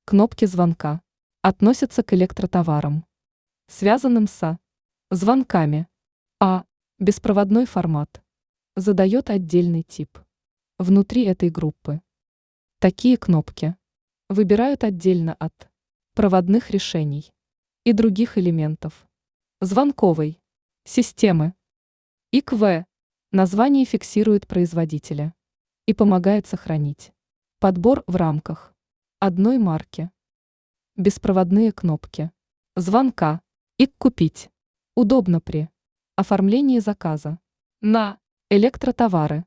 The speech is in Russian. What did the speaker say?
Кнопки звонка относятся к электротоварам, связанным со звонками. А. Беспроводной формат задает отдельный тип. Внутри этой группы такие кнопки выбирают отдельно от проводных решений и других элементов звонковой системы. ИКВ. Название фиксирует производителя и помогает сохранить подбор в рамках одной марки. Беспроводные кнопки звонка и купить удобно при оформлении заказа на электротовары.